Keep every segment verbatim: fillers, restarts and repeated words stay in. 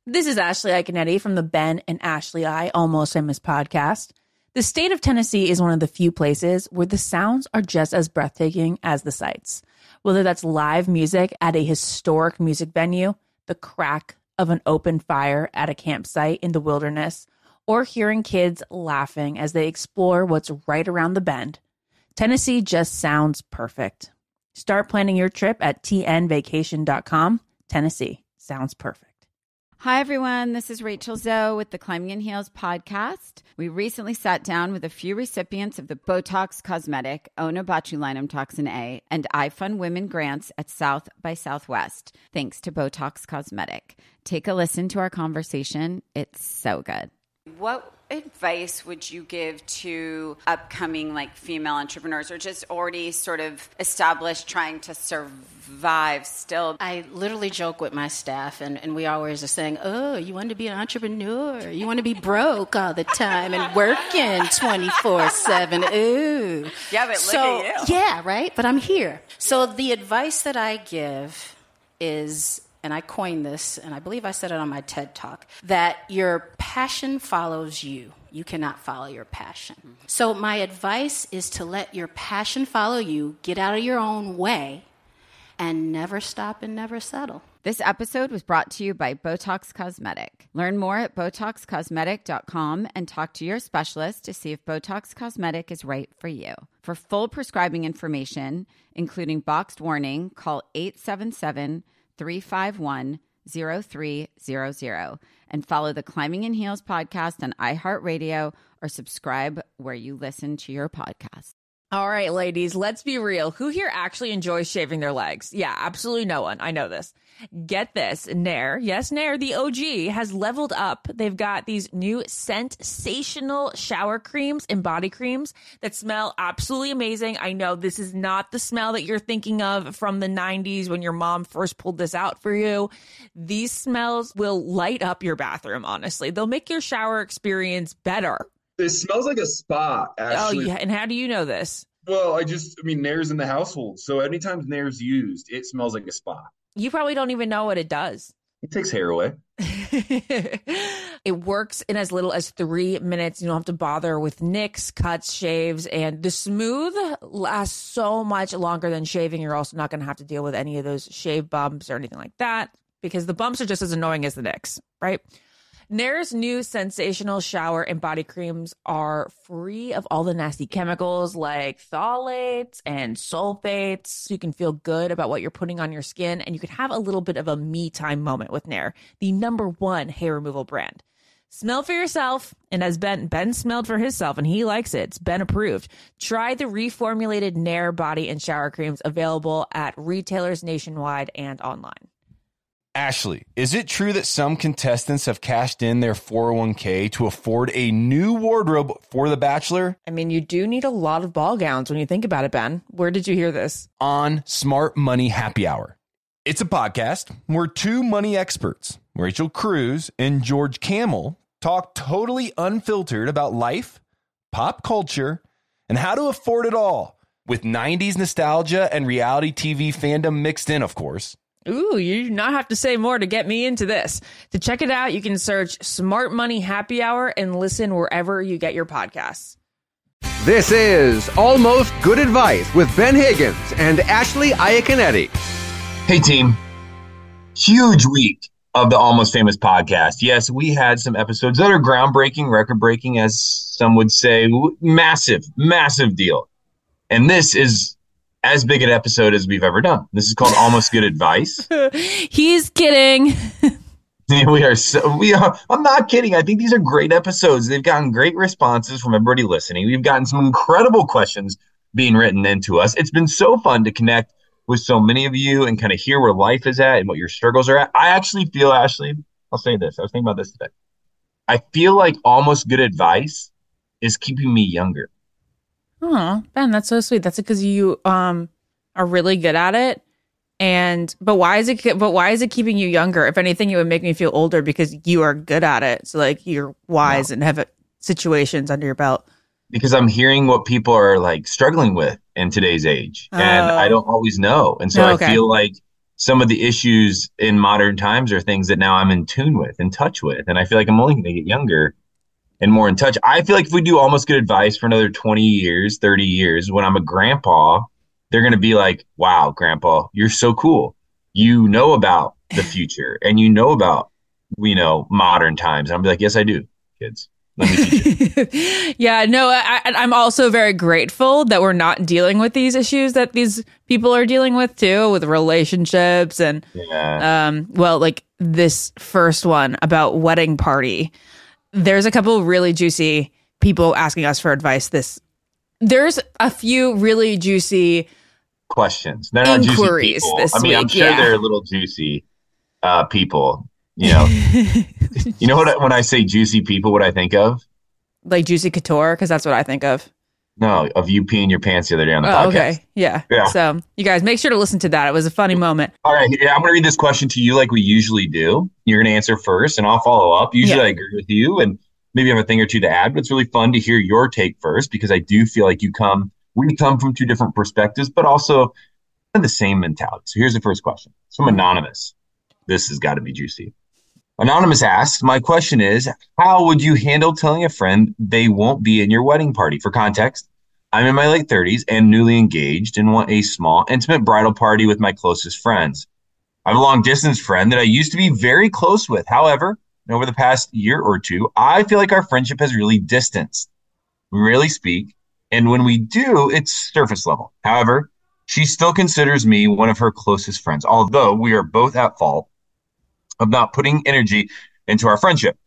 This is Ashley Iaconetti from the Ben and Ashley I Almost Famous podcast. The state of Tennessee is one of the few places where the sounds are just as breathtaking as the sights. Whether that's live music at a historic music venue, the crack of an open fire at a campsite in the wilderness, or hearing kids laughing as they explore what's right around the bend, Tennessee just sounds perfect. Start planning your trip at T N vacation dot com. Tennessee sounds perfect. Hi, everyone. This is Rachel Zoe with the Climbing in Heels podcast. We recently sat down with a few recipients of the Botox Cosmetic, Onabotulinum Toxin A, and iFund Women grants at South by Southwest, thanks to Botox Cosmetic. Take a listen to our conversation. It's so good. What advice would you give to upcoming like female entrepreneurs or just already sort of established trying to survive still? I literally joke with my staff and, and we always are saying, oh, you want to be an entrepreneur? You want to be broke all the time and working twenty-four seven. Ooh. Yeah, but so, look at you. Yeah, right? But I'm here. So the advice that I give is, and I coined this, and I believe I said it on my TED Talk, that your passion follows you. You cannot follow your passion. Mm-hmm. So my advice is to let your passion follow you, get out of your own way, and never stop and never settle. This episode was brought to you by Botox Cosmetic. Learn more at Botox Cosmetic dot com and talk to your specialist to see if Botox Cosmetic is right for you. For full prescribing information, including boxed warning, call eight seven seven, three five one, zero three zero zero and follow the Climbing in Heels podcast on iHeartRadio or subscribe where you listen to your podcast. All right, ladies, let's be real. Who here actually enjoys shaving their legs? Yeah, absolutely no one. I know this. Get this. Nair, yes, Nair, the O G, has leveled up. They've got these new sensational shower creams and body creams that smell absolutely amazing. I know this is not the smell that you're thinking of from the nineties when your mom first pulled this out for you. These smells will light up your bathroom, honestly. They'll make your shower experience better. It smells like a spa, actually. Oh, yeah. And how do you know this? Well, I just, I mean, Nair's in the household. So anytime Nair's used, it smells like a spa. You probably don't even know what it does. It takes hair away. It works in as little as three minutes. You don't have to bother with nicks, cuts, shaves, and the smooth lasts so much longer than shaving. You're also not going to have to deal with any of those shave bumps or anything like that because the bumps are just as annoying as the nicks, right? Nair's new sensational shower and body creams are free of all the nasty chemicals like phthalates and sulfates. So you can feel good about what you're putting on your skin, and you can have a little bit of a me time moment with Nair, the number one hair removal brand. Smell for yourself, and as Ben Ben smelled for himself, and he likes it. It's Ben approved. Try the reformulated Nair body and shower creams available at retailers nationwide and online. Ashley, is it true that some contestants have cashed in their four oh one k to afford a new wardrobe for The Bachelor? I mean, you do need a lot of ball gowns when you think about it, Ben. Where did you hear this? On Smart Money Happy Hour. It's a podcast where two money experts, Rachel Cruz and George Camel, talk totally unfiltered about life, pop culture, and how to afford it all, with nineties nostalgia and reality T V fandom mixed in, of course. Ooh, you do not have to say more to get me into this. To check it out, you can search Smart Money Happy Hour and listen wherever you get your podcasts. This is Almost Good Advice with Ben Higgins and Ashley Iaconetti. Hey, team. Huge week of the Almost Famous podcast. Yes, we had some episodes that are groundbreaking, record-breaking, as some would say. Massive, massive deal. And this is as big an episode as we've ever done. This is called Almost Good Advice. He's kidding. We are so, we are, I'm not kidding. I think these are great episodes. They've gotten great responses from everybody listening. We've gotten some incredible questions being written into us. It's been so fun to connect with so many of you and kind of hear where life is at and what your struggles are at. I actually feel, Ashley, I'll say this. I was thinking about this today. I feel like Almost Good Advice is keeping me younger. Oh, Ben, that's so sweet. That's because you um are really good at it. And but why is it but why is it keeping you younger? If anything, it would make me feel older because you are good at it. So like you're wise no. and have situations under your belt. Because I'm hearing what people are like struggling with in today's age. Oh. And I don't always know. And so oh, okay. I feel like some of the issues in modern times are things that now I'm in tune with, in touch with. And I feel like I'm only going to get younger and more in touch. I feel like if we do Almost Good Advice for another twenty years, thirty years, when I'm a grandpa, they're going to be like, wow, grandpa, you're so cool. You know about the future and you know about, you know, modern times. And I'll be like, yes, I do, kids. Let me teach you. Yeah, no, I, I'm also very grateful that we're not dealing with these issues that these people are dealing with too, with relationships and, Yeah. um, well, like this first one about wedding party. There's a couple really juicy people asking us for advice. This, there's a few really juicy Questions. They're not juicy inquiries people. this I mean, I'm week, sure yeah. they're a little juicy uh, people. You know, you know what? I, when I say juicy people, what I think of? like Juicy Couture, because that's what I think of. No, of you peeing your pants the other day on the Oh, podcast. okay. Yeah. Yeah. So you guys make sure to listen to that. It was a funny moment. All right. Yeah, I'm going to read this question to you like we usually do. You're going to answer first, and I'll follow up. Usually Yeah. I agree with you, and maybe I have a thing or two to add, but it's really fun to hear your take first because I do feel like you come, we come from two different perspectives, but also the same mentality. So here's the first question. It's from Anonymous. This has got to be juicy. Anonymous asks, my question is, how would you handle telling a friend they won't be in your wedding party? For context, I'm in my late thirties and newly engaged and want a small, intimate bridal party with my closest friends. I have a long distance friend that I used to be very close with. However, over the past year or two, I feel like our friendship has really distanced. We rarely speak, and when we do, it's surface level. However, she still considers me one of her closest friends, although we are both at fault of not putting energy into our friendship.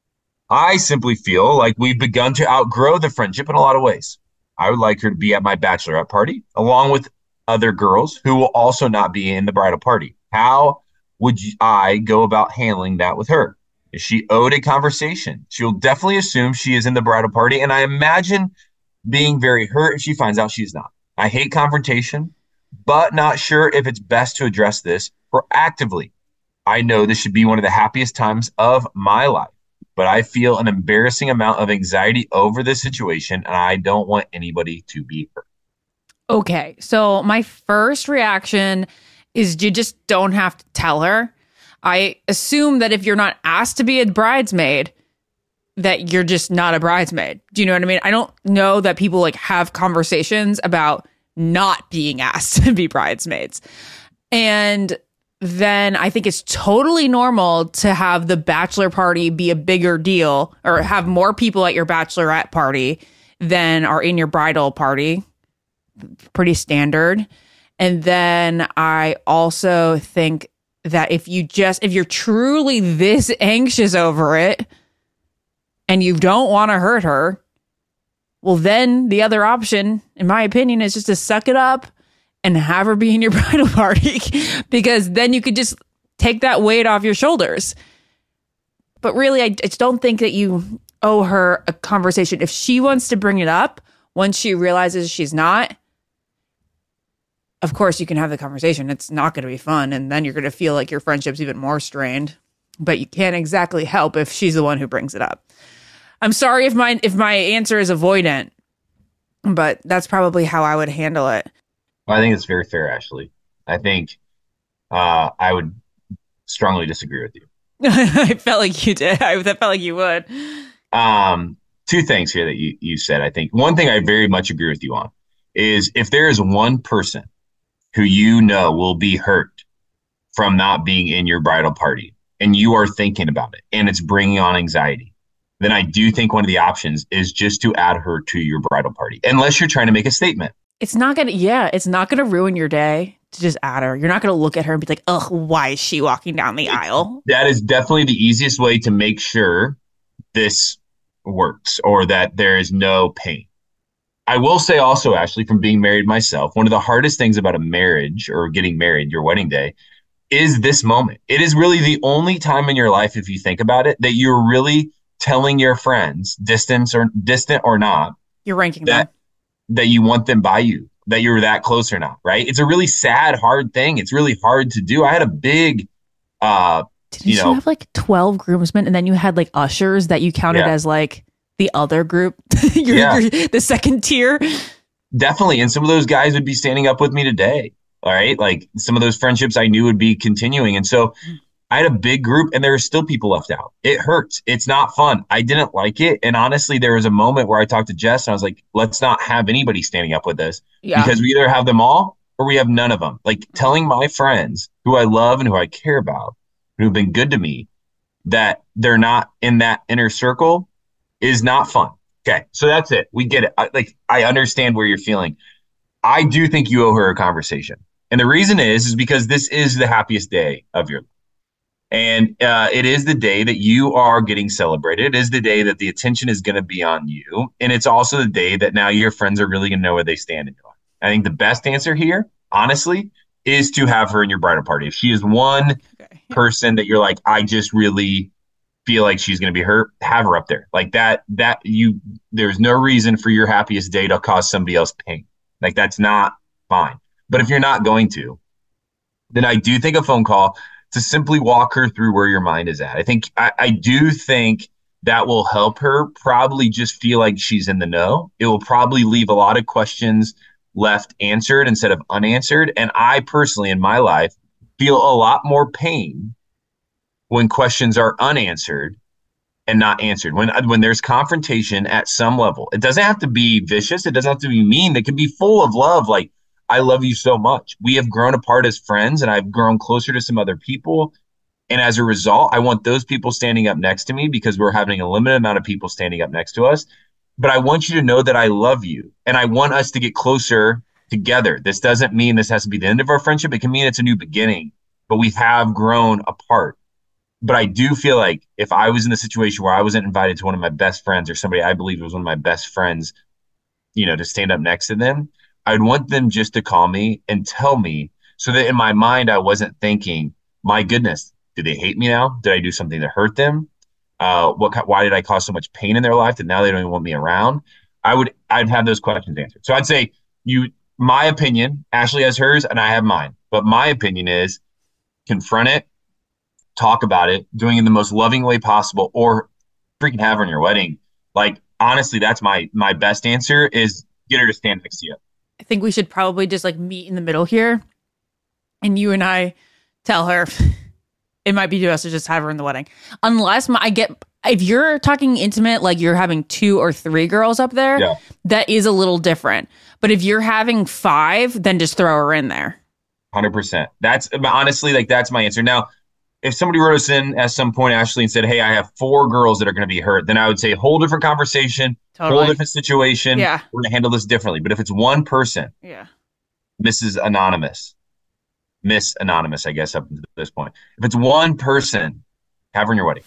I simply feel like we've begun to outgrow the friendship in a lot of ways. I would like her to be at my bachelorette party, along with other girls who will also not be in the bridal party. How would I go about handling that with her? Is she owed a conversation? She'll definitely assume she is in the bridal party, and I imagine being very hurt if she finds out she's not. I hate confrontation, but not sure if it's best to address this proactively. I know this should be one of the happiest times of my life, but I feel an embarrassing amount of anxiety over this situation, and I don't want anybody to be hurt. Okay. So my first reaction is you just don't have to tell her. I assume that if you're not asked to be a bridesmaid, that you're just not a bridesmaid. Do you know what I mean? I don't know that people like have conversations about not being asked to be bridesmaids. And then I think it's totally normal to have the bachelor party be a bigger deal or have more people at your bachelorette party than are in your bridal party. Pretty standard. And then I also think that if you just, if you're truly this anxious over it and you don't want to hurt her, well, then the other option, in my opinion, is just to suck it up and have her be in your bridal party because then you could just take that weight off your shoulders. But really, I just don't think that you owe her a conversation. If she wants to bring it up once she realizes she's not, of course you can have the conversation. It's not going to be fun. And then you're going to feel like your friendship's even more strained. But you can't exactly help if she's the one who brings it up. I'm sorry if my if my answer is avoidant, but that's probably how I would handle it. I think it's very fair, Ashley. I think uh, I would strongly disagree with you. I felt like you did. I felt like you would. Um, two things here that you, you said. I think one thing I very much agree with you on is if there is one person who you know will be hurt from not being in your bridal party and you are thinking about it and it's bringing on anxiety, then I do think one of the options is just to add her to your bridal party, unless you're trying to make a statement. It's not going to, yeah, it's not going to ruin your day to just add her. You're not going to look at her and be like, ugh, why is she walking down the aisle? That is definitely the easiest way to make sure this works or that there is no pain. I will say also, Ashley, from being married myself, one of the hardest things about a marriage or getting married, your wedding day, is this moment. It is really the only time in your life, if you think about it, that you're really telling your friends, distance or distant or not, You're ranking that, them. that you want them by you, that you're that close or not, right? It's a really sad, hard thing. It's really hard to do. I had a big, uh, Didn't you you, know, have like twelve groomsmen and then you had like ushers that you counted Yeah. as like the other group, your, Yeah. your- the second tier? definitely. And some of those guys would be standing up with me today. All right. Like some of those friendships I knew would be continuing. And so I had a big group and there are still people left out. It hurts. It's not fun. I didn't like it. And honestly, there was a moment where I talked to Jess and I was like, let's not have anybody standing up with us Yeah. because we either have them all or we have none of them. Like telling my friends who I love and who I care about, who've been good to me, that they're not in that inner circle is not fun. Okay. So that's it. We get it. I, like, I understand where you're feeling. I do think you owe her a conversation. And the reason is, is because this is the happiest day of your life. And uh, it is the day that you are getting celebrated. It is the day that the attention is going to be on you. And it's also the day that now your friends are really going to know where they stand in your life. I think the best answer here, honestly, is to have her in your bridal party. If she is one Okay. person that you're like, I just really feel like she's going to be hurt, have her up there. Like that, that you, there's no reason for your happiest day to cause somebody else pain. Like that's not fine. But if you're not going to, then I do think a phone call to simply walk her through where your mind is at. I think, I, I do think that will help her probably just feel like she's in the know. It will probably leave a lot of questions left answered instead of unanswered. And I personally, in my life, feel a lot more pain when questions are unanswered and not answered. When when there's confrontation at some level, it doesn't have to be vicious. It doesn't have to be mean. It can be full of love. Like, I love you so much. We have grown apart as friends and I've grown closer to some other people. And as a result, I want those people standing up next to me because we're having a limited amount of people standing up next to us. But I want you to know that I love you and I want us to get closer together. This doesn't mean this has to be the end of our friendship. It can mean it's a new beginning, but we have grown apart. But I do feel like if I was in the situation where I wasn't invited to one of my best friends or somebody I believe was one of my best friends, you know, to stand up next to them, I'd want them just to call me and tell me so that in my mind, I wasn't thinking, my goodness, do they hate me now? Did I do something to hurt them? Uh, what, why did I cause so much pain in their life that now they don't even want me around? I would, I'd have those questions answered. So I'd say you, my opinion, Ashley has hers and I have mine, but my opinion is confront it, talk about it, doing it in the most loving way possible, or freaking have her in your wedding. Like, honestly, that's my, my best answer is get her to stand next to you. I think we should probably just like meet in the middle here. And you and I tell her it might be best to just have her in the wedding. Unless my, I get, if you're talking intimate, like you're having two or three girls up there, Yeah. that is a little different. But if you're having five, then just throw her in there. one hundred percent. That's honestly, like, that's my answer. Now, if somebody wrote us in at some point, Ashley, and said, hey, I have four girls that are going to be hurt, then I would say whole different conversation, Totally. whole different situation. Yeah. We're going to handle this differently. But if it's one person, Yeah. Missus Anonymous, Miss Anonymous, I guess, up to this point. If it's one person, have her in your wedding.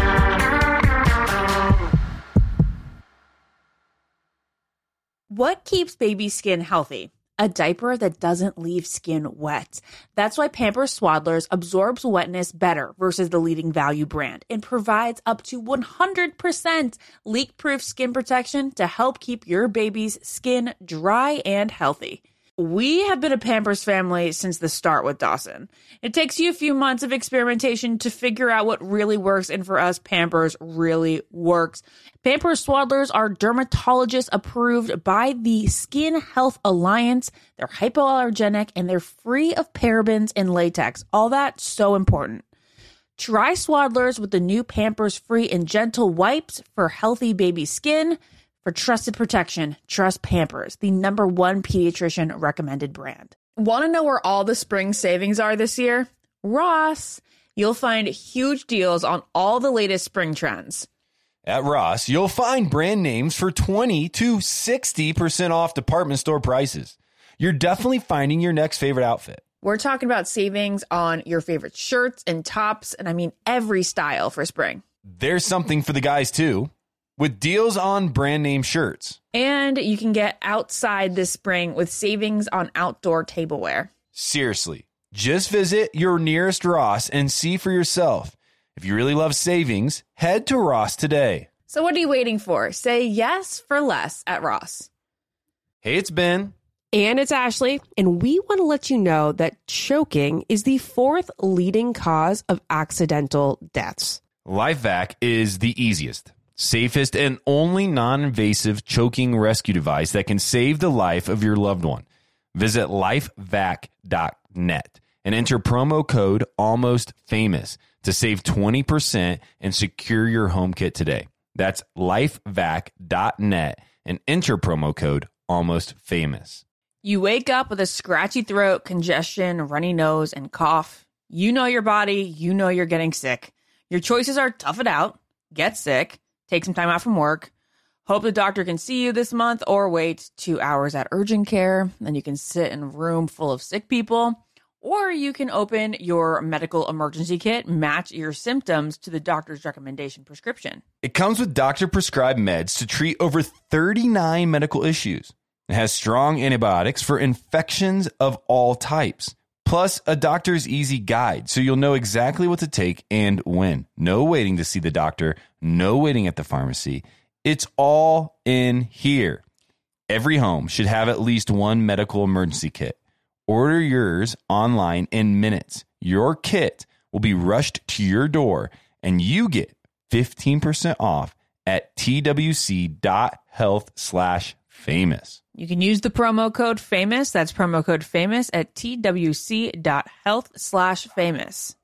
What keeps baby skin healthy? A diaper that doesn't leave skin wet. That's why Pampers Swaddlers absorbs wetness better versus the leading value brand and provides up to one hundred percent leak-proof skin protection to help keep your baby's skin dry and healthy. We have been a Pampers family since the start with Dawson. It takes you a few months of experimentation to figure out what really works, and for us, Pampers really works. Pampers Swaddlers are dermatologist approved by the Skin Health Alliance. They're hypoallergenic and they're free of parabens and latex. All that so important. Try Swaddlers with the new Pampers Free and Gentle wipes for healthy baby skin. For trusted protection, trust Pampers, the number one pediatrician recommended brand. Want to know where all the spring savings are this year? Ross. You'll find huge deals on all the latest spring trends. At Ross, you'll find brand names for twenty to sixty percent off department store prices. You're definitely finding your next favorite outfit. We're talking about savings on your favorite shirts and tops, and I mean every style for spring. There's something for the guys too, with deals on brand name shirts. And you can get outside this spring with savings on outdoor tableware. Seriously, just visit your nearest Ross and see for yourself. If you really love savings, head to Ross today. So what are you waiting for? Say yes for less at Ross. Hey, it's Ben. And it's Ashley, and we want to let you know that choking is the fourth leading cause of accidental deaths. LifeVac is the easiest, safest, and only non-invasive choking rescue device that can save the life of your loved one. Visit lifevac dot net and enter promo code ALMOSTFAMOUS to save twenty percent and secure your home kit today. That's lifevac dot net and enter promo code ALMOSTFAMOUS. You wake up with a scratchy throat, congestion, runny nose, and cough. You know your body. You know you're getting sick. Your choices are tough it out, get sick, take some time out from work, hope the doctor can see you this month, or wait two hours at urgent care. Then you can sit in a room full of sick people. Or you can open your medical emergency kit, match your symptoms to the doctor's recommendation prescription. It comes with doctor-prescribed meds to treat over thirty-nine medical issues. It has strong antibiotics for infections of all types, plus a doctor's easy guide, so you'll know exactly what to take and when. No waiting to see the doctor, no waiting at the pharmacy. It's all in here. Every home should have at least one medical emergency kit. Order yours online in minutes. Your kit will be rushed to your door, and you get fifteen percent off at twc.health slash famous. You can use the promo code FAMOUS. That's promo code FAMOUS at twc.health slash famous.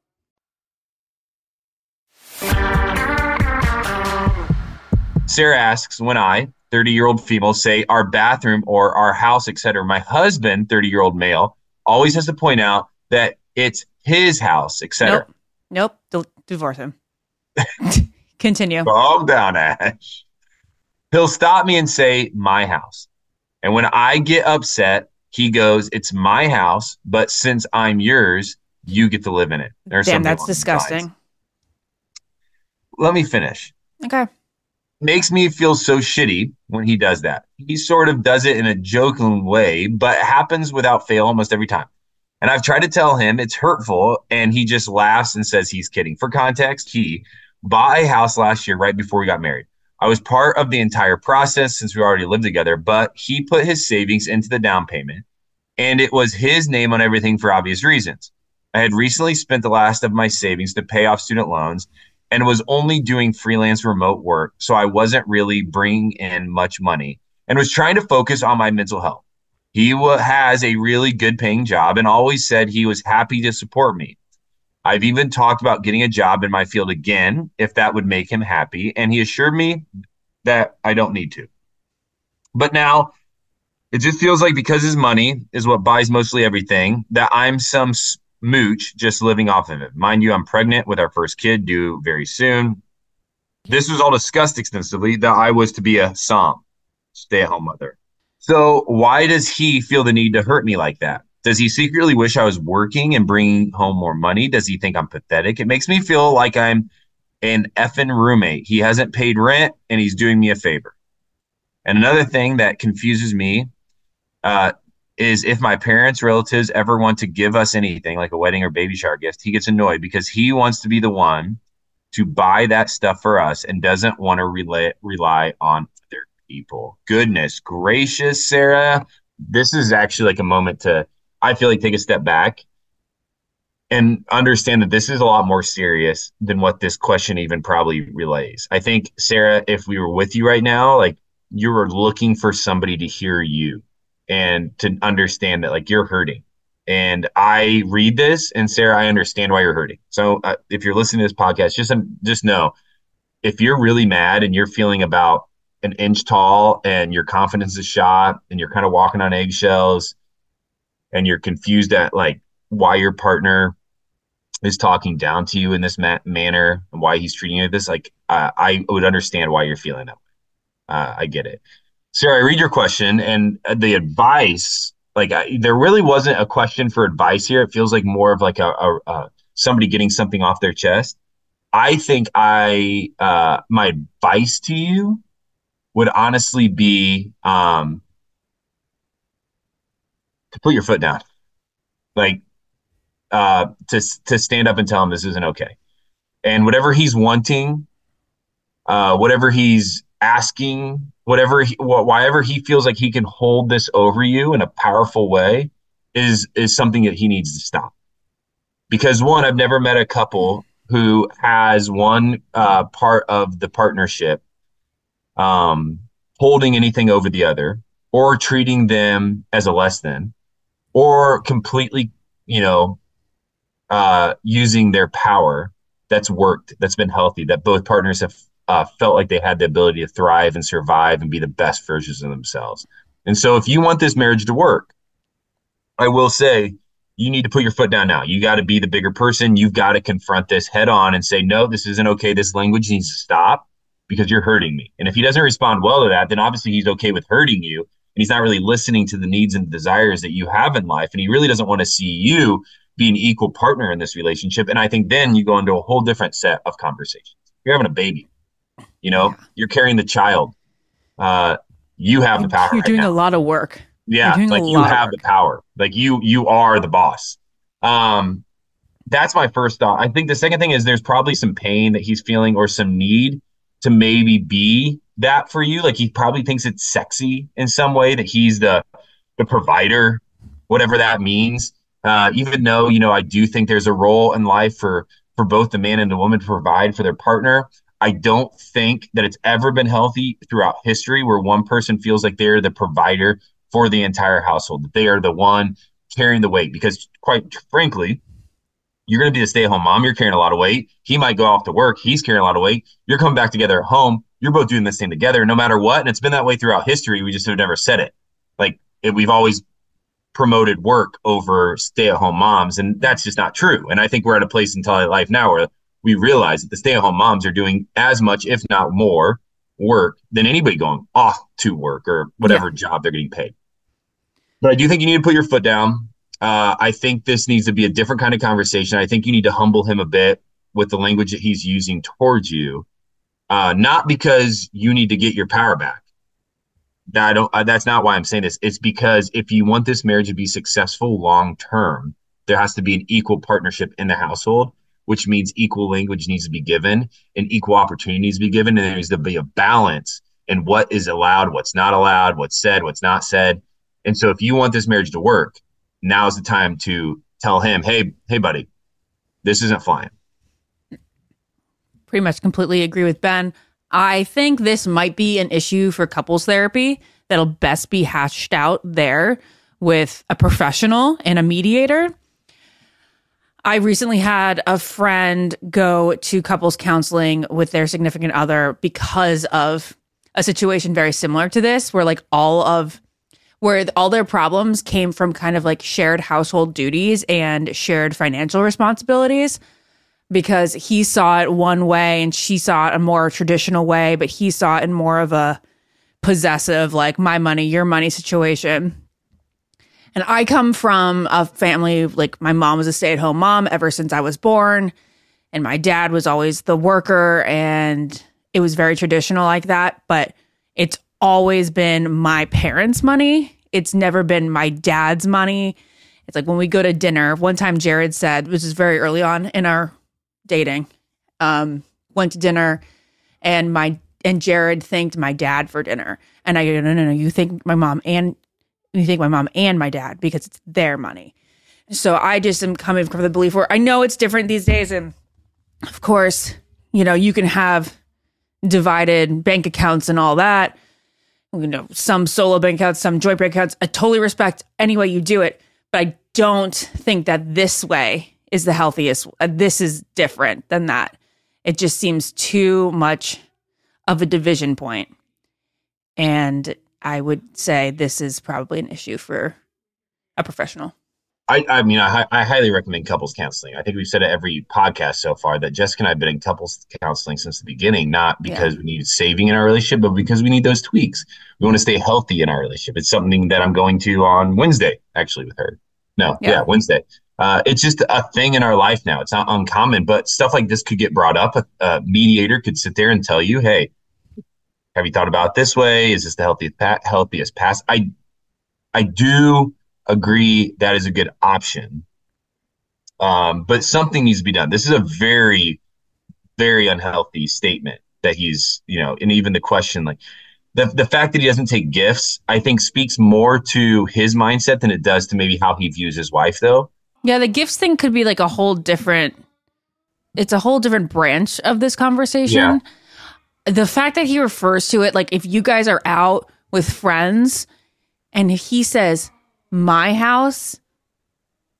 Sarah asks, when I, thirty-year-old female, say our bathroom or our house, et cetera, my husband, thirty-year-old male, always has to point out that it's his house, et cetera. Nope. Nope. D- divorce him. Continue. Calm down, Ash. He'll stop me and say, my house. And when I get upset, he goes, it's my house, but since I'm yours, you get to live in it. There's Damn, that's disgusting. Lines. Let me finish. Okay. Makes me feel so shitty when he does that. He sort of does it in a joking way, but it happens without fail almost every time. And I've tried to tell him it's hurtful, and he just laughs and says he's kidding. For context, he bought a house last year right before we got married. I was part of the entire process since we already lived together, but he put his savings into the down payment, and it was his name on everything for obvious reasons. I had recently spent the last of my savings to pay off student loans and was only doing freelance remote work, so I wasn't really bringing in much money and was trying to focus on my mental health. He w- has a really good paying job and always said he was happy to support me. I've even talked about getting a job in my field again, if that would make him happy, and he assured me that I don't need to. But now, it just feels like because his money is what buys mostly everything, that I'm some mooch just living off of it. Mind you, I'm pregnant with our first kid due very soon. This was all discussed extensively, that I was to be a S O M, stay-at-home mother. So why does he feel the need to hurt me like that? Does he secretly wish I was working and bringing home more money? Does he think I'm pathetic? It makes me feel like I'm an effing roommate. He hasn't paid rent, and he's doing me a favor. And another thing that confuses me uh, is if my parents, relatives ever want to give us anything, like a wedding or baby shower gift, he gets annoyed because he wants to be the one to buy that stuff for us and doesn't want to rely, rely on other people. Goodness gracious, Sarah. This is actually like a moment to, I feel like, take a step back and understand that this is a lot more serious than what this question even probably relays. I think, Sarah, if we were with you right now, like, you were looking for somebody to hear you and to understand that, like, you're hurting. And I read this, and Sarah, I understand why you're hurting. So uh, if you're listening to this podcast, just, um, just know, if you're really mad and you're feeling about an inch tall and your confidence is shot and you're kind of walking on eggshells and you're confused at, like, why your partner is talking down to you in this ma- manner and why he's treating you like this, like, uh, I would understand why you're feeling that way. Uh, I get it. Sarah, I read your question, and the advice, like, I, there really wasn't a question for advice here. It feels like more of like a, a, a somebody getting something off their chest. I think I, uh, my advice to you would honestly be um, to put your foot down, like uh, to to stand up and tell him this isn't okay, and whatever he's wanting, uh, whatever he's asking, whatever he, wh- wherever he feels like he can hold this over you in a powerful way, is is something that he needs to stop. Because one, I've never met a couple who has one uh, part of the partnership um, holding anything over the other or treating them as a less than. or completely, you know, uh, using their power that's worked, that's been healthy, that both partners have uh, felt like they had the ability to thrive and survive and be the best versions of themselves. And so if you want this marriage to work, I will say you need to put your foot down now. You got to be the bigger person. You've got to confront this head on and say, no, this isn't okay. This language needs to stop because you're hurting me. And if he doesn't respond well to that, then obviously he's okay with hurting you. And he's not really listening to the needs and desires that you have in life. And he really doesn't want to see you be an equal partner in this relationship. And I think then you go into a whole different set of conversations. You're having a baby, you know, yeah. You're carrying the child. Uh, you have the power. You're right doing now. a lot of work. Yeah, like you have the power. Like you, you are the boss. Um, that's my first thought. I think the second thing is there's probably some pain that he's feeling or some need to maybe be that for you. Like he probably thinks it's sexy in some way that he's the the provider, whatever that means. Uh, even though, you know, I do think there's a role in life for for both the man and the woman to provide for their partner. I don't think that it's ever been healthy throughout history where one person feels like they're the provider for the entire household, that they are the one carrying the weight. Because quite frankly, you're going to be a stay-at-home mom. You're carrying a lot of weight. He might go off to work. He's carrying a lot of weight. You're coming back together at home. You're both doing this thing together no matter what. And it's been that way throughout history. We just have never said it. Like it, we've always promoted work over stay-at-home moms. And that's just not true. And I think we're at a place in life now where we realize that the stay-at-home moms are doing as much, if not more, work than anybody going off to work or whatever yeah. job they're getting paid. But I do think you need to put your foot down. Uh, I think this needs to be a different kind of conversation. I think you need to humble him a bit with the language that he's using towards you, uh, not because you need to get your power back. That I don't, uh, that's not why I'm saying this. It's because if you want this marriage to be successful long term, there has to be an equal partnership in the household, which means equal language needs to be given and equal opportunity needs to be given. And there needs to be a balance in what is allowed, what's not allowed, what's said, what's not said. And so if you want this marriage to work, now is the time to tell him, hey, hey, buddy, this isn't flying. Pretty much completely agree with Ben. I think this might be an issue for couples therapy that'll best be hashed out there with a professional and a mediator. I recently had a friend go to couples counseling with their significant other because of a situation very similar to this, where like all of where all their problems came from kind of like shared household duties and shared financial responsibilities, because he saw it one way and she saw it a more traditional way, but he saw it in more of a possessive, like my money, your money situation. And I come from a family, like my mom was a stay-at-home mom ever since I was born, and my dad was always the worker, and it was very traditional like that, but it's always been my parents' money. It's never been my dad's money. It's like when we go to dinner, one time Jared said, which is very early on in our dating, um, went to dinner and my, and Jared thanked my dad for dinner. And I go, no, no, no, you thank my mom and you thank my mom and my dad because it's their money. So I just am coming from the belief where I know it's different these days. And of course, you know, you can have divided bank accounts and all that. You know, some solo bank accounts, some joint bank accounts. I totally respect any way you do it, but I don't think that this way is the healthiest. Uh, this is different than that. It just seems too much of a division point. And I would say this is probably an issue for a professional. I, I mean, I, I highly recommend couples counseling. I think we've said it every podcast so far that Jessica and I have been in couples counseling since the beginning, not because yeah. we need saving in our relationship, but because we need those tweaks. We want to stay healthy in our relationship. It's something that I'm going to on Wednesday, actually, with her. No, yeah, yeah Wednesday. Uh, it's just a thing in our life now. It's not uncommon, but stuff like this could get brought up. A, a mediator could sit there and tell you, hey, have you thought about it this way? Is this the healthiest, healthiest path? I, I do agree that is a good option. Um, but something needs to be done. This is a very, very unhealthy statement that he's, you know, and even the question, like the, the fact that he doesn't take gifts, I think speaks more to his mindset than it does to maybe how he views his wife, though. Yeah, the gifts thing could be like a whole different, it's a whole different branch of this conversation. Yeah. The fact that he refers to it, like if you guys are out with friends and he says, my house,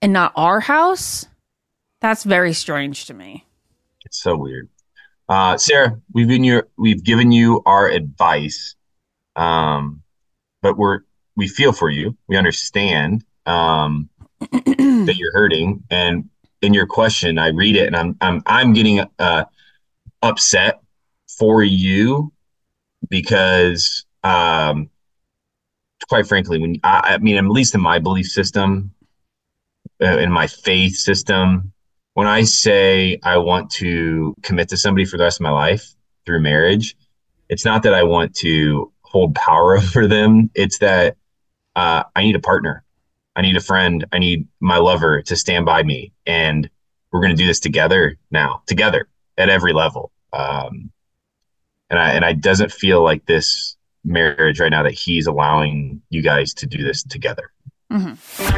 and not our house, that's very strange to me. It's so weird. Uh, Sarah, we've been your, we've given you our advice, um, but we're we feel for you. We understand um, that you're hurting, and in your question, I read it, and I'm I'm I'm getting uh, upset for you because, um, quite frankly, when I, I mean, at least in my belief system, uh, in my faith system, when I say I want to commit to somebody for the rest of my life through marriage, it's not that I want to hold power over them. It's that uh, I need a partner. I need a friend. I need my lover to stand by me. And we're going to do this together now, together at every level. Um, and I, and I doesn't feel like this marriage right now that he's allowing you guys to do this together. Mm-hmm.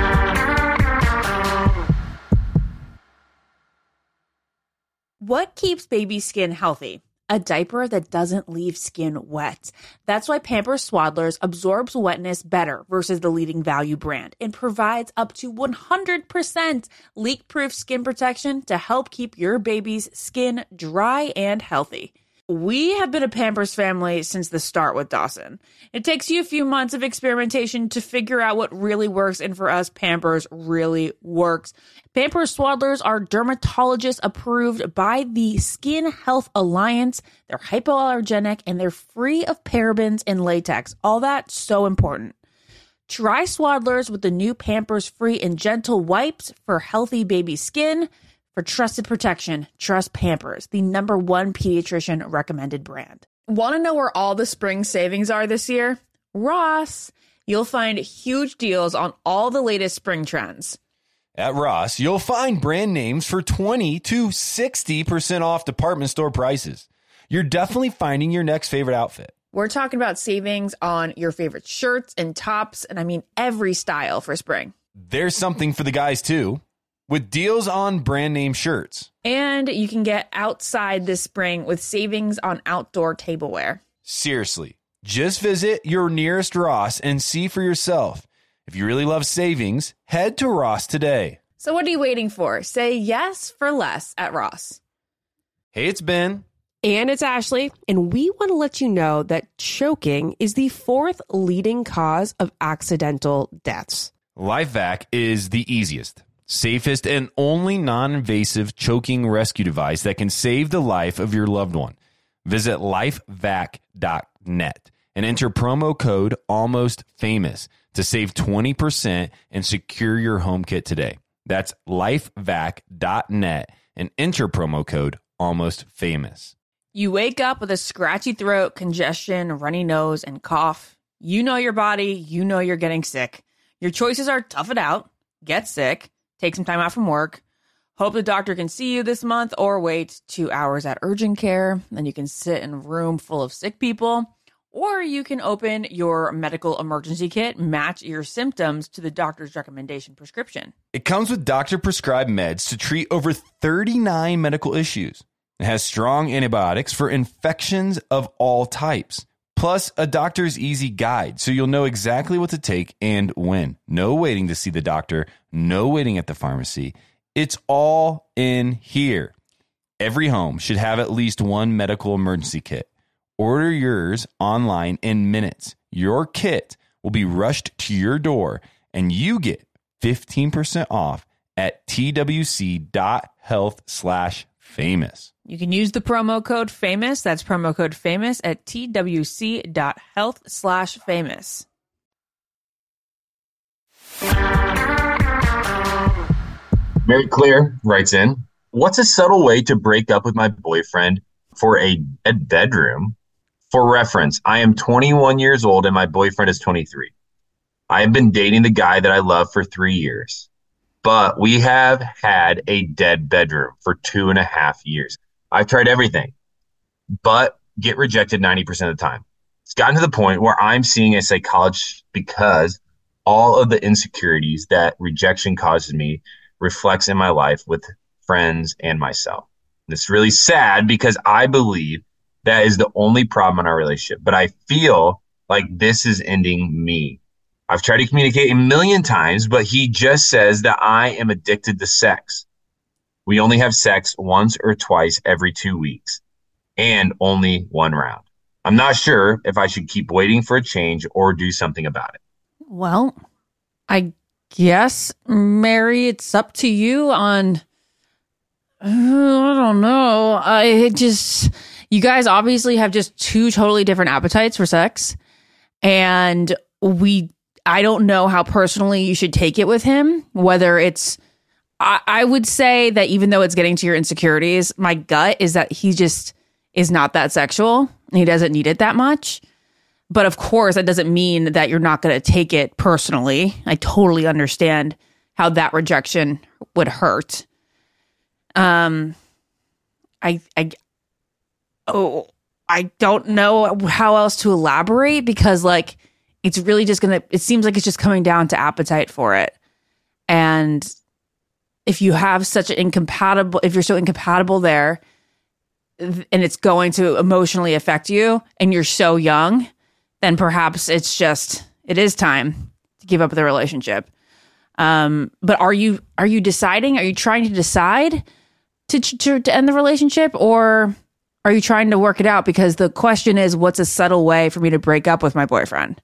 What keeps baby skin healthy? A diaper that doesn't leave skin wet. That's why Pampers Swaddlers absorbs wetness better versus the leading value brand and provides up to one hundred percent leak-proof skin protection to help keep your baby's skin dry and healthy. We have been a Pampers family since the start with Dawson. It takes you a few months of experimentation to figure out what really works, and for us, Pampers really works. Pampers Swaddlers are dermatologist approved by the Skin Health Alliance. They're hypoallergenic and they're free of parabens and latex. All that so important. Try Swaddlers with the new Pampers Free and Gentle wipes for healthy baby skin. For trusted protection, trust Pampers, the number one pediatrician recommended brand. Want to know where all the spring savings are this year? Ross. You'll find huge deals on all the latest spring trends. At Ross, you'll find brand names for twenty to sixty percent off department store prices. You're definitely finding your next favorite outfit. We're talking about savings on your favorite shirts and tops, and I mean every style for spring. There's something for the guys, too, with deals on brand name shirts. And you can get outside this spring with savings on outdoor tableware. Seriously, just visit your nearest Ross and see for yourself. If you really love savings, head to Ross today. So what are you waiting for? Say yes for less at Ross. Hey, it's Ben. And it's Ashley, and we want to let you know that choking is the fourth leading cause of accidental deaths. LifeVac is the easiest, safest, and only non-invasive choking rescue device that can save the life of your loved one. Visit lifevac dot net and enter promo code ALMOSTFAMOUS to save twenty percent and secure your home kit today. That's lifevac dot net and enter promo code ALMOSTFAMOUS. You wake up with a scratchy throat, congestion, runny nose, and cough. You know your body. You know you're getting sick. Your choices are tough it out, get sick, take some time out from work, hope the doctor can see you this month, or wait two hours at urgent care. Then you can sit in a room full of sick people. Or you can open your medical emergency kit, match your symptoms to the doctor's recommendation prescription. It comes with doctor-prescribed meds to treat over thirty-nine medical issues. It has strong antibiotics for infections of all types, plus a doctor's easy guide, so you'll know exactly what to take and when. No waiting to see the doctor, no waiting at the pharmacy. It's all in here. Every home should have at least one medical emergency kit. Order yours online in minutes. Your kit will be rushed to your door, and you get fifteen percent off at twc.health slash famous. You can use the promo code FAMOUS. That's promo code FAMOUS at twc.health slash famous. Mary Claire writes in, what's a subtle way to break up with my boyfriend for a bed bedroom? For reference, I am twenty-one years old and my boyfriend is twenty-three. I have been dating the guy that I love for three years, but we have had a dead bedroom for two and a half years. I've tried everything, but get rejected ninety percent of the time. It's gotten to the point where I'm seeing a psychologist because all of the insecurities that rejection causes me reflects in my life with friends and myself. It's really sad because I believe that is the only problem in our relationship, but I feel like this is ending me. I've tried to communicate a million times, but he just says that I am addicted to sex. We only have sex once or twice every two weeks and only one round. I'm not sure if I should keep waiting for a change or do something about it. Well, I guess, Mary, it's up to you on, uh, I don't know. I just, you guys obviously have just two totally different appetites for sex. And we, I don't know how personally you should take it with him, whether it's, I, I would say that even though it's getting to your insecurities, my gut is that he just is not that sexual and he doesn't need it that much. But of course, that doesn't mean that you're not going to take it personally. I totally understand how that rejection would hurt. Um, I, I, oh, I don't know how else to elaborate because, like, it's really just going to, it seems like it's just coming down to appetite for it. And if you have such an incompatible, if you're so incompatible there and it's going to emotionally affect you and you're so young, then perhaps it's just, it is time to give up the relationship. Um, but are you, are you deciding, are you trying to decide to, to, to end the relationship, or are you trying to work it out? Because the question is, what's a subtle way for me to break up with my boyfriend?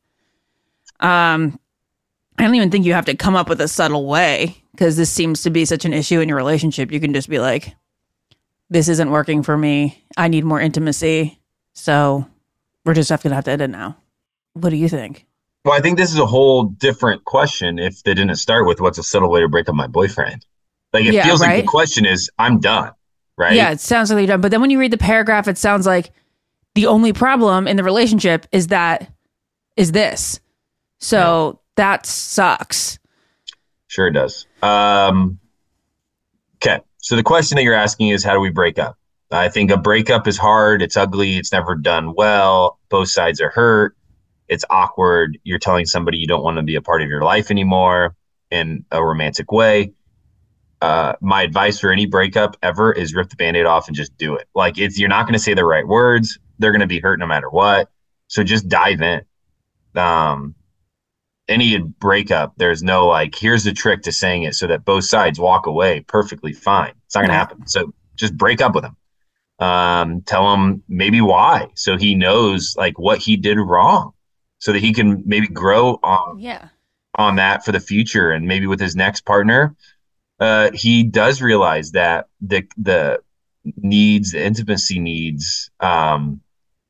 Um, I don't even think you have to come up with a subtle way, because this seems to be such an issue in your relationship. You can just be like, this isn't working for me. I need more intimacy. So we're just going to have to end it now. What do you think? Well, I think this is a whole different question if they didn't start with what's a subtle way to break up my boyfriend. Like, it Yeah, feels right? like the question is, I'm done, right? Yeah, it sounds like you're done. But then when you read the paragraph, it sounds like the only problem in the relationship is that, is this. So that sucks. Sure it does. Um, okay. So the question that you're asking is, how do we break up? I think a breakup is hard. It's ugly. It's never done well. Both sides are hurt. It's awkward. You're telling somebody you don't want to be a part of your life anymore in a romantic way. Uh, my advice for any breakup ever is rip the Band-Aid off and just do it. Like, it's, you're not going to say the right words. They're going to be hurt no matter what. So just dive in. Um, any breakup, there's no like, here's the trick to saying it so that both sides walk away perfectly fine. It's not going to happen. So just break up with him. Um, tell him maybe why, so he knows like what he did wrong, so that he can maybe grow on, Yeah. on that for the future. And maybe with his next partner, uh, he does realize that the, the needs, the intimacy needs, um,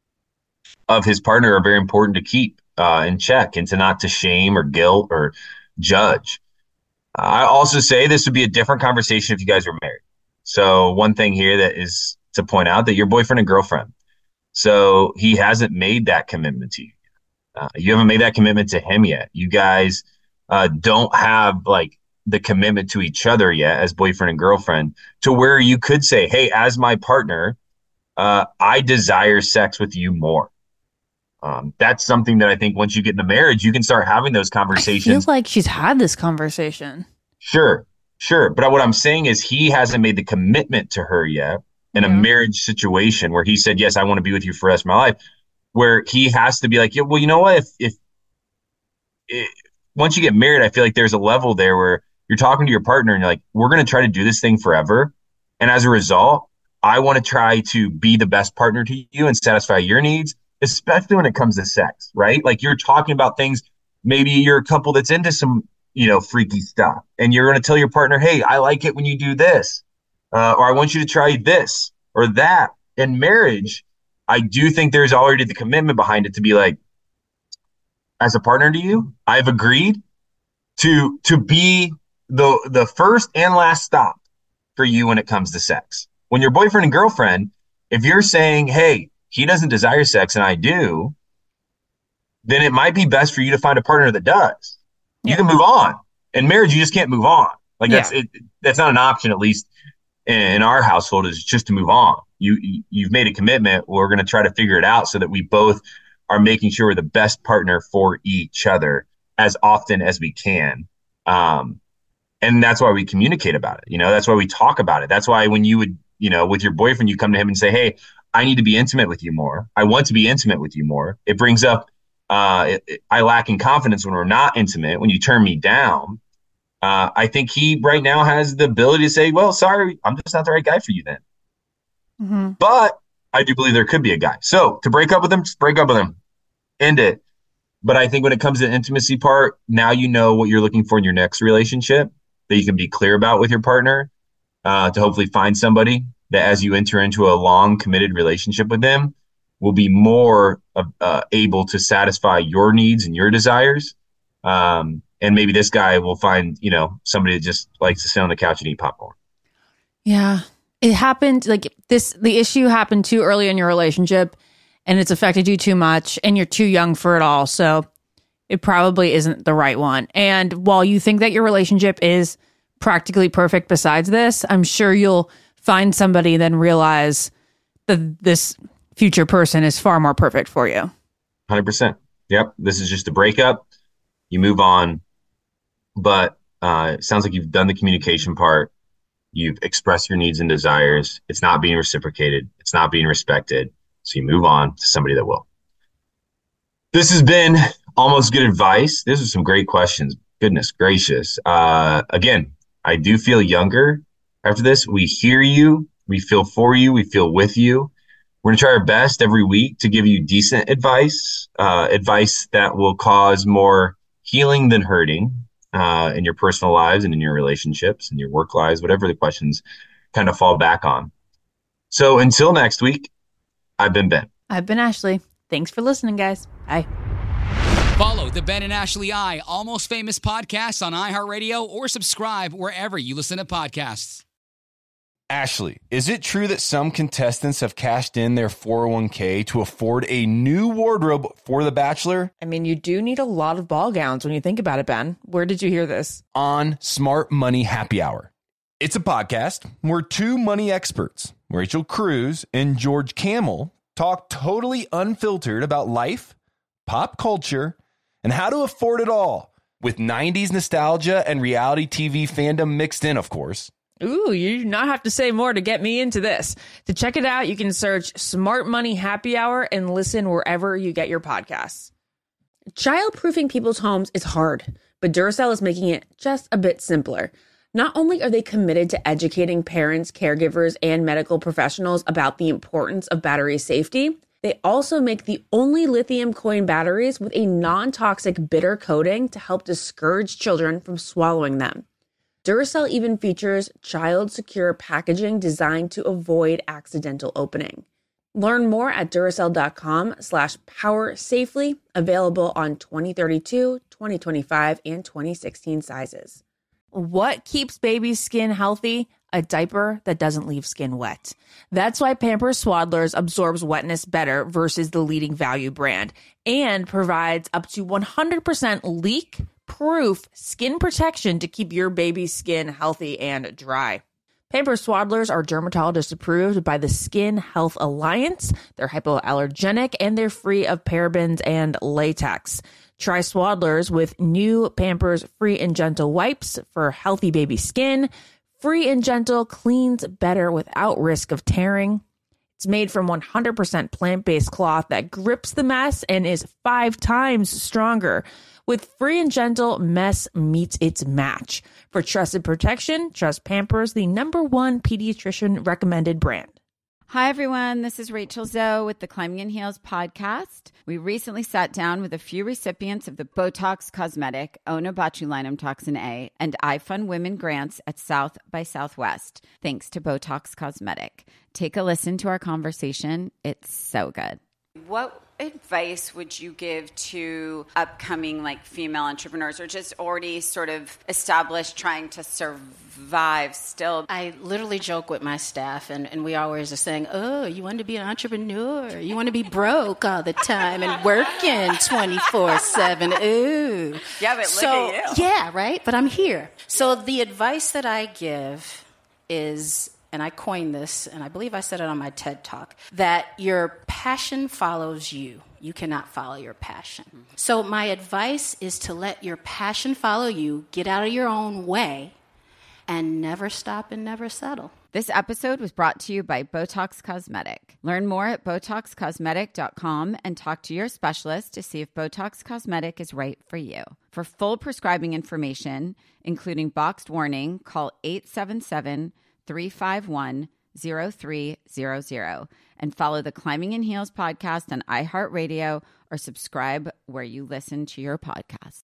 of his partner are very important to keep, uh, in check, and to not to shame or guilt or judge. I also say this would be a different conversation if you guys were married. So one thing here that is to point out that you're boyfriend and girlfriend. So he hasn't made that commitment to you. Uh, you haven't made that commitment to him yet. You guys uh, don't have like the commitment to each other yet as boyfriend and girlfriend, to where you could say, hey, as my partner, uh, I desire sex with you more. Um, that's something that I think once you get into marriage, you can start having those conversations. I feel like she's had this conversation. Sure, sure. But what I'm saying is he hasn't made the commitment to her yet in Yeah. a marriage situation where he said, yes, I want to be with you for the rest of my life, where he has to be like, yeah, well, you know what? If, if, if once you get married, I feel like there's a level there where you're talking to your partner and you're like, we're going to try to do this thing forever. And as a result, I want to try to be the best partner to you and satisfy your needs, especially when it comes to sex, right? Like, you're talking about things, maybe you're a couple that's into some, you know, freaky stuff, and you're going to tell your partner, hey, I like it when you do this, uh, or I want you to try this or that. In marriage, I do think there's already the commitment behind it to be like, as a partner to you, I've agreed to to be the the first and last stop for you when it comes to sex. When you're boyfriend and girlfriend, if you're saying, hey, he doesn't desire sex and I do, then it might be best for you to find a partner that does. You Yeah. can move on. In marriage, you just can't move on. Like, that's Yeah. it. That's not an option, at least in our household, is just to move on. You, you've made a commitment. We're going to try to figure it out so that we both are making sure we're the best partner for each other as often as we can. Um, and that's why we communicate about it. You know, that's why we talk about it. That's why when you would, you know, with your boyfriend, you come to him and say, hey, I need to be intimate with you more. I want to be intimate with you more. It brings up uh, it, it, I lack in confidence when we're not intimate, when you turn me down, uh, I think he right now has the ability to say, well, sorry, I'm just not the right guy for you then. Mm-hmm. But I do believe there could be a guy. So to break up with him, just break up with him. End it. But I think when it comes to the intimacy part, now you know what you're looking for in your next relationship that you can be clear about with your partner, uh, to hopefully find somebody that as you enter into a long committed relationship with them will be more uh, able to satisfy your needs and your desires. Um, and maybe this guy will find, you know, somebody that just likes to sit on the couch and eat popcorn. Yeah. It happened like this. The issue happened too early in your relationship and it's affected you too much and you're too young for it all. So it probably isn't the right one. And while you think that your relationship is practically perfect besides this, I'm sure you'll find somebody then realize that this future person is far more perfect for you. one hundred percent. Yep. This is just a breakup. You move on. But uh, it sounds like you've done the communication part. You've expressed your needs and desires. It's not being reciprocated. It's not being respected. So you move on to somebody that will. This has been Almost Good Advice. These are some great questions. Goodness gracious. Uh, again, I do feel younger after this. We hear you. We feel for you. We feel with you. We're going to try our best every week to give you decent advice, uh, advice that will cause more healing than hurting uh, in your personal lives and in your relationships and your work lives, whatever the questions kind of fall back on. So until next week, I've been Ben. I've been Ashley. Thanks for listening, guys. Bye. Follow the Ben and Ashley I Almost Famous podcast on iHeartRadio or subscribe wherever you listen to podcasts. Ashley, is it true that some contestants have cashed in their four oh one k to afford a new wardrobe for The Bachelor? I mean, you do need a lot of ball gowns when you think about it, Ben. Where did you hear this? On Smart Money Happy Hour. It's a podcast where two money experts, Rachel Cruz and George Camel, talk totally unfiltered about life, pop culture, and how to afford it all, with nineties nostalgia and reality T V fandom mixed in, of course. Ooh, you do not have to say more to get me into this. To check it out, you can search Smart Money Happy Hour and listen wherever you get your podcasts. Childproofing people's homes is hard, but Duracell is making it just a bit simpler. Not only are they committed to educating parents, caregivers, and medical professionals about the importance of battery safety, they also make the only lithium coin batteries with a non-toxic bitter coating to help discourage children from swallowing them. Duracell even features child-secure packaging designed to avoid accidental opening. Learn more at Duracell.com slash power safely, available on twenty thirty-two, twenty twenty-five, and twenty sixteen sizes. What keeps baby's skin healthy? A diaper that doesn't leave skin wet. That's why Pampers Swaddlers absorbs wetness better versus the leading value brand and provides up to one hundred percent leak-proof skin protection to keep your baby's skin healthy and dry. Pampers Swaddlers are dermatologist approved by the Skin Health Alliance. They're hypoallergenic and they're free of parabens and latex. Try Swaddlers with new Pampers Free and Gentle wipes for healthy baby skin. Free and Gentle cleans better without risk of tearing. It's made from one hundred percent plant-based cloth that grips the mess and is five times stronger. With Free and Gentle, mess meets its match. For trusted protection, trust Pampers, the number one pediatrician recommended brand. Hi, everyone. This is Rachel Zoe with the Climbing in Heels podcast. We recently sat down with a few recipients of the Botox Cosmetic, Onabotulinum Toxin A, and iFund Women grants at South by Southwest, thanks to Botox Cosmetic. Take a listen to our conversation. It's so good. What advice would you give to upcoming like female entrepreneurs or just already sort of established trying to survive still? I literally joke with my staff and, and we always are saying, oh, you want to be an entrepreneur? You want to be broke all the time and working twenty-four seven. Ooh. Yeah, but look so, at you. Yeah, right? But I'm here. So the advice that I give is, and I coined this, and I believe I said it on my TED Talk, that your passion follows you. You cannot follow your passion. Mm-hmm. So my advice is to let your passion follow you, get out of your own way, and never stop and never settle. This episode was brought to you by Botox Cosmetic. Learn more at Botox Cosmetic dot com and talk to your specialist to see if Botox Cosmetic is right for you. For full prescribing information, including boxed warning, call eight seven seven, three five one, zero three zero zero and follow the Climbing in Heels podcast on iHeartRadio or subscribe where you listen to your podcast.